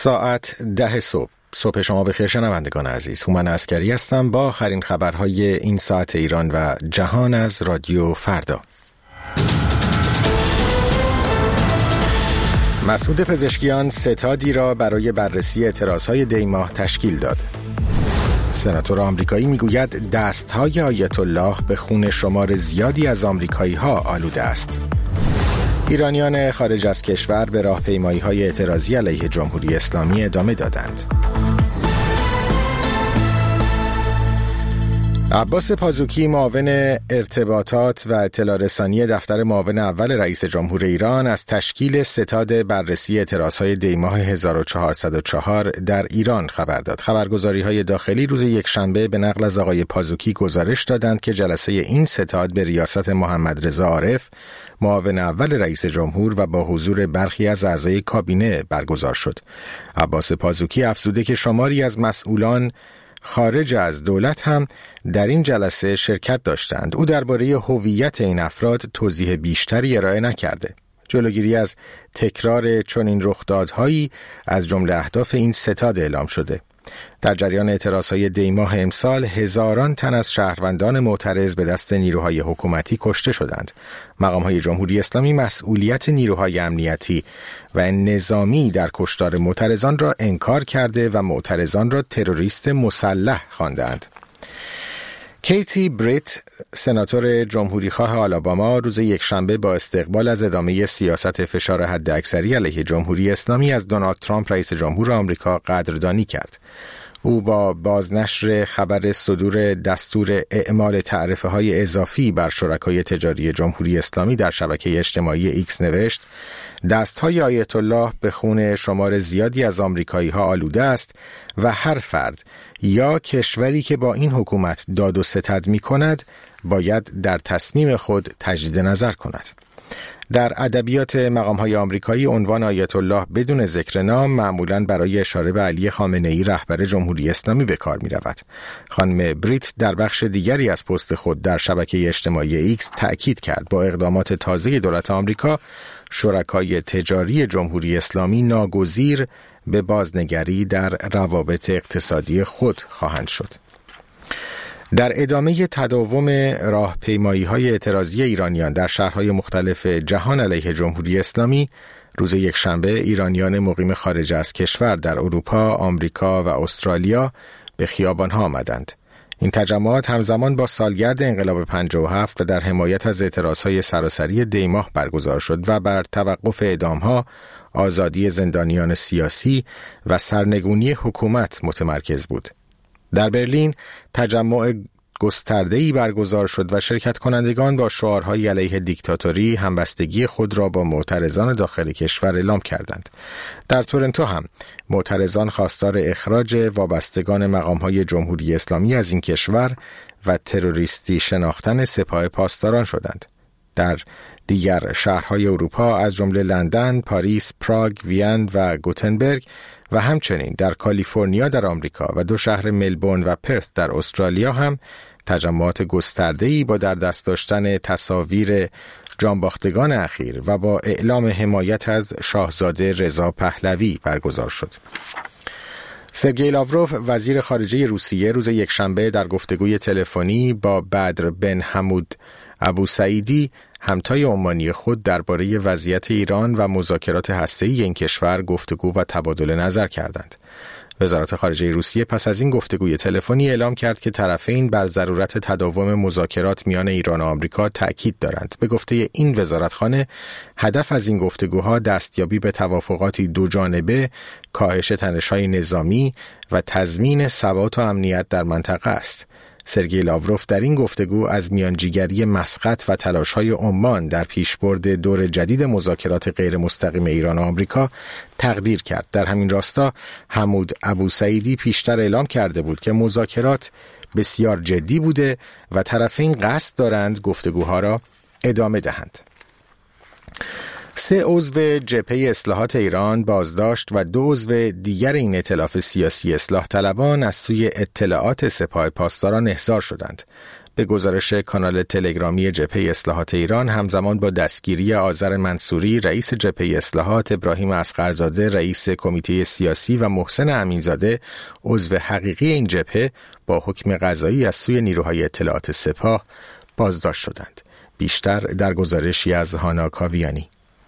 ساعت 10 صبح شما بخیر شنوندگان عزیز. هومن عسکری هستم با آخرین خبرهای این ساعت ایران و جهان از رادیو فردا. مسعود پزشکیان ستادی را برای بررسی اعتراضهای دی‌ماه تشکیل داد. سناتور آمریکایی میگوید دستهای آیت الله به خون شمار زیادی از آمریکایی‌ها آلوده است. ایرانیان خارج از کشور به راهپیمایی‌های اعتراضی علیه جمهوری اسلامی ادامه دادند. عباس پازوکی معاون ارتباطات و اطلاع رسانی دفتر معاون اول رئیس جمهور ایران از تشکیل ستاد بررسی اعتراضهای دی‌ماه 1404 در ایران خبر داد. خبرگزاری‌های داخلی روز یکشنبه به نقل از آقای پازوکی گزارش دادند که جلسه این ستاد به ریاست محمد رضا عارف معاون اول رئیس جمهور و با حضور برخی از اعضای کابینه برگزار شد. عباس پازوکی افزوده که شماری از مسئولان خارج از دولت هم در این جلسه شرکت داشتند. او درباره هویت این افراد توضیح بیشتری ارائه نکرده. جلوگیری از تکرار چنین رخدادهایی از جمله اهداف این ستاد اعلام شده. در جریان اعتراضهای دی‌ماه امسال هزاران تن از شهروندان معترض به دست نیروهای حکومتی کشته شدند. مقام‌های جمهوری اسلامی مسئولیت نیروهای امنیتی و نظامی در کشتار معترضان را انکار کرده و معترضان را تروریست مسلح خواندند. کیتی بریت، سناتور جمهوریخواه آلاباما، روز یکشنبه با استقبال از ادامه سیاست فشار حداکثری علیه جمهوری اسلامی از دونالد ترامپ رئیس جمهور آمریکا قدردانی کرد. او با بازنشر خبر صدور دستور اعمال تعرفه‌های اضافی بر شرکای تجاری جمهوری اسلامی در شبکه اجتماعی ایکس نوشت: دستهای آیت الله به خون شمار زیادی از آمریکایی‌ها آلوده است و هر فرد یا کشوری که با این حکومت داد و ستد می‌کند باید در تصمیم خود تجدید نظر کند. در ادبیات مقام‌های آمریکایی عنوان آیت الله بدون ذکر نام معمولاً برای اشاره به علی خامنه‌ای رهبر جمهوری اسلامی به کار می‌رود. خانم بریت در بخش دیگری از پست خود در شبکه اجتماعی ایکس تأکید کرد با اقدامات تازه دولت آمریکا شرکای تجاری جمهوری اسلامی ناگزیر به بازنگری در روابط اقتصادی خود خواهند شد. در ادامه تداوم راهپیمایی‌های اعتراضی ایرانیان در شهرهای مختلف جهان علیه جمهوری اسلامی، روز یکشنبه ایرانیان مقیم خارج از کشور در اروپا، آمریکا و استرالیا به خیابان‌ها آمدند. این تجمعات همزمان با سالگرد انقلاب 57 و در حمایت از اعتراضهای سراسری دی‌ماه برگزار شد و بر توقف اعدام‌ها، آزادی زندانیان سیاسی و سرنگونی حکومت متمرکز بود. در برلین تجمع گسترده‌ای برگزار شد و شرکت کنندگان با شعارهای علیه دیکتاتوری همبستگی خود را با معترضان داخل کشور اعلام کردند. در تورنتو هم معترضان خواستار اخراج وابستگان مقام‌های جمهوری اسلامی از این کشور و تروریستی شناختن سپاه پاسداران شدند. در دیگر شهرهای اروپا از جمله لندن، پاریس، پراگ، وین و گوتنبرگ و همچنین در کالیفرنیا در آمریکا و دو شهر ملبورن و پرت در استرالیا هم تجمعات گسترده‌ای با در دست داشتن تصاویر جانباختگان اخیر و با اعلام حمایت از شاهزاده رضا پهلوی برگزار شد. سرگئی لاوروف وزیر خارجه روسیه روز یکشنبه در گفتگوی تلفنی با بدر بن حمود ابوسعیدی همتای عمانی خود درباره وضعیت ایران و مذاکرات هسته‌ای این کشور گفتگو و تبادل نظر کردند. وزارت خارجه روسیه پس از این گفتگوی تلفنی اعلام کرد که طرفین بر ضرورت تداوم مذاکرات میان ایران و آمریکا تأکید دارند. به گفته این وزارتخانه، هدف از این گفتگوها دستیابی به توافقاتی دوجانبه، کاهش تنش‌های نظامی و تضمین ثبات و امنیت در منطقه است. سرگئی لاوروف در این گفتگو از میانجیگری مسقط و تلاش‌های عمان در پیشبرد دور جدید مذاکرات غیر مستقیم ایران و آمریکا تقدیر کرد. در همین راستا حمود ابوسعیدی پیشتر اعلام کرده بود که مذاکرات بسیار جدی بوده و طرفین قصد دارند گفتگوها را ادامه دهند. 3 عضو جبهه اصلاحات ایران بازداشت و 2 عضو دیگر این ائتلاف سیاسی اصلاح طلبان از سوی اطلاعات سپاه پاسداران احضار شدند. به گزارش کانال تلگرامی جبهه اصلاحات ایران، همزمان با دستگیری آذر منصوری رئیس جبهه اصلاحات، ابراهیم اصغرزاده رئیس کمیته سیاسی و محسن امینزاده عضو حقیقی این جبهه با حکم قضایی از سوی نیروهای اطلاعات سپاه بازداشت شدند. بیشتر در گزارشی از هانا کاویانی.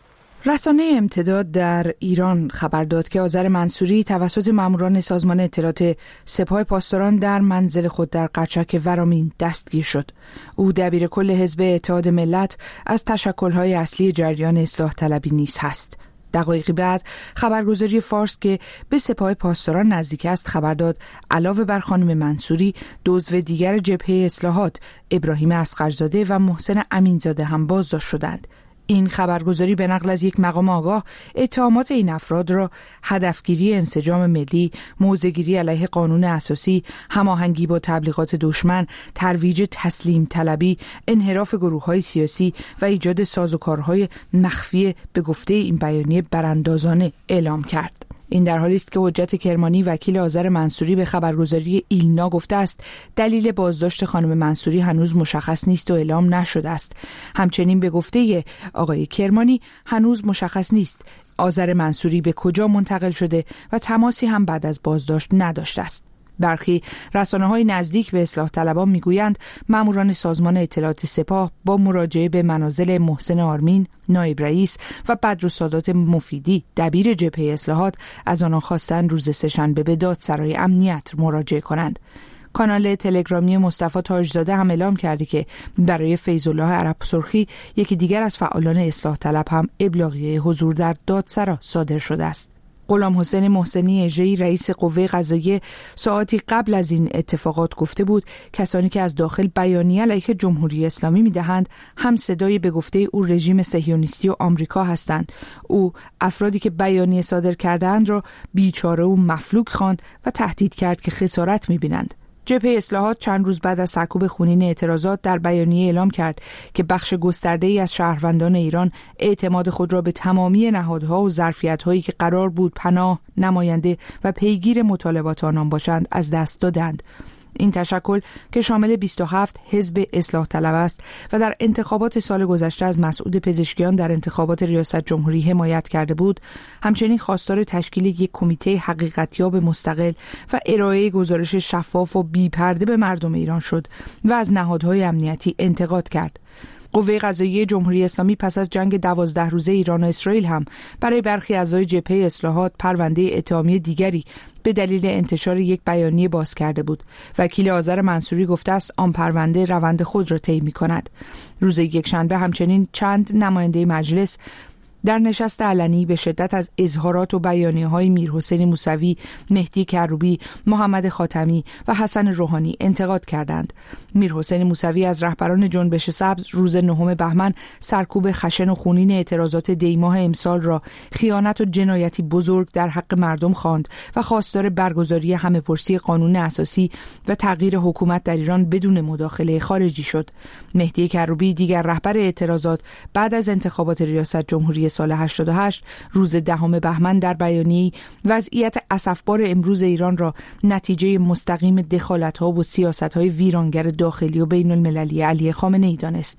رسانه امتداد در ایران خبر داد که آذر منصوری توسط ماموران سازمان اطلاعات سپاه پاسداران در منزل خود در قرچک ورامین دستگیر شد. او دبیر کل حزب اتحاد ملت از تشکل‌های اصلی جریان اصلاح طلبی نیز هست. دقایقی بعد خبرگزاری فارس که به سپاه پاسداران نزدیک است خبر داد علاوه بر خانم منصوری، دو عضو دیگر جبهه اصلاحات ابراهیم اصغرزاده و محسن امینزاده هم بازداشت شدند. این خبرگزاری به نقل از یک مقام آگاه اتهامات این افراد را هدفگیری انسجام ملی، موضع‌گیری علیه قانون اساسی، هماهنگی با تبلیغات دشمن، ترویج تسلیم طلبی، انحراف گروه‌های سیاسی و ایجاد سازوکارهای مخفی به گفته این بیانیه براندازانه اعلام کرد. این در حالی است که حجت کرمانی وکیل آذر منصوری به خبرگزاری ایلنا گفته است دلیل بازداشت خانم منصوری هنوز مشخص نیست و اعلام نشده است. همچنین به گفته آقای کرمانی هنوز مشخص نیست آذر منصوری به کجا منتقل شده و تماسی هم بعد از بازداشت نداشته است. برخی رسانه‌های نزدیک به اصلاح طلبان میگویند ماموران سازمان اطلاعات سپاه با مراجعه به منازل محسن آرمین نایب رئیس و بدرالسادات مفیدی دبیر جبهه اصلاحات از آنان خواستند روز سه‌شنبه به دادسرای امنیت مراجعه کنند. کانال تلگرامی مصطفی تاجزاده هم اعلام کرده که برای فیض‌الله عرب سرخی یکی دیگر از فعالان اصلاح طلب هم ابلاغیه حضور در دادسرا صادر شده است. غلام حسین محسنی اژه‌ای رئیس قوه قضاییه ساعاتی قبل از این اتفاقات گفته بود کسانی که از داخل بیانیه علیه جمهوری اسلامی میدهند هم صدای به گفته او رژیم صهیونیستی و آمریکا هستند. او افرادی که بیانیه صادر کردند را بیچاره و مفلوک خواند و تهدید کرد که خسارت می‌بینند. جبهه اصلاحات چند روز بعد از سرکوب خونین اعتراضات در بیانیه اعلام کرد که بخش گسترده‌ای از شهروندان ایران اعتماد خود را به تمامی نهادها و ظرفیت‌هایی که قرار بود پناه، نماینده و پیگیر مطالبات آنان باشند از دست دادند. این تشکل که شامل 27 حزب اصلاح طلب است و در انتخابات سال گذشته از مسعود پزشکیان در انتخابات ریاست جمهوری حمایت کرده بود، همچنین خواستار تشکیل یک کمیته حقیقتیاب مستقل و ارائه گزارش شفاف و بی‌پرده به مردم ایران شد و از نهادهای امنیتی انتقاد کرد. قوه قضاییه جمهوری اسلامی پس از جنگ 12 روزه ایران و اسرائیل هم برای برخی اعضای جبهه اصلاحات پرونده اتهامی دیگری به دلیل انتشار یک بیانیه باز کرده بود. وکیل آذر منصوری گفته است آن پرونده روند خود را طی می‌کند. روز یکشنبه همچنین چند نماینده مجلس در نشست علنی به شدت از اظهارات و بیانیه‌های میرحسین موسوی، مهدی کروبی، محمد خاتمی و حسن روحانی انتقاد کردند. میرحسین موسوی از رهبران جنبش سبز روز 9 بهمن سرکوب خشن و خونین اعتراضات دی‌ماه امسال را خیانت و جنایتی بزرگ در حق مردم خواند و خواستار برگزاری همه‌پرسی قانون اساسی و تغییر حکومت در ایران بدون مداخله خارجی شد. مهدی کروبی دیگر رهبر اعتراضات بعد از انتخابات ریاست جمهوری سال 88 روز 10 بهمن در بیانیه‌ای وضعیت اسفبار امروز ایران را نتیجه مستقیم دخالت‌ها و سیاست‌های ویرانگر داخلی و بین المللی علی خامنه‌ای دانست.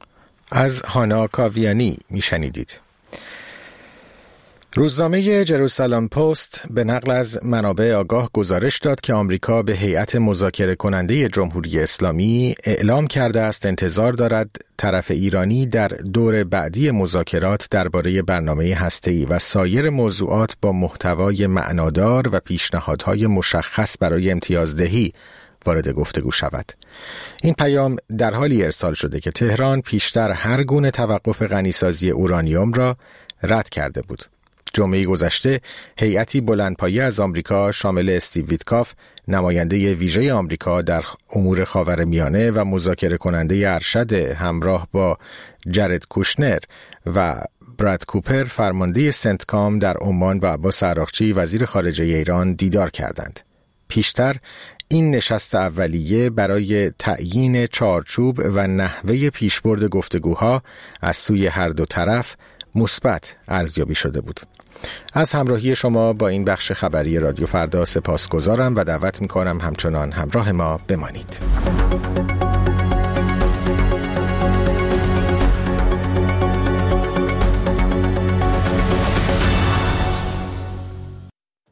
از هانا کاویانی میشنیدید. روزنامه جروسالم پست به نقل از منابع آگاه گزارش داد که آمریکا به هیئت مذاکره کننده جمهوری اسلامی اعلام کرده است انتظار دارد طرف ایرانی در دور بعدی مذاکرات درباره برنامه هسته‌ای و سایر موضوعات با محتوای معنادار و پیشنهادهای مشخص برای امتیازدهی وارد گفتگو شود. این پیام در حالی ارسال شده که تهران پیشتر هر گونه توقف غنیسازی اورانیوم را رد کرده بود. جمعه گذشته هیئتی بلندپایه از آمریکا شامل استیو ویتکاف، نماینده ویژه آمریکا در امور خاورمیانه و مذاکره کننده ارشد همراه با جرد کوشنر و براد کوپر فرمانده سنتکام در عمان و عباس عراقچی وزیر خارجه ایران دیدار کردند. پیشتر این نشست اولیه برای تعیین چارچوب و نحوه پیشبرد گفتگوها از سوی هر دو طرف مثبت ارزیابی شده بود. از همراهی شما با این بخش خبری رادیو فردا سپاسگزارم و دعوت می‌کنم همچنان همراه ما بمانید.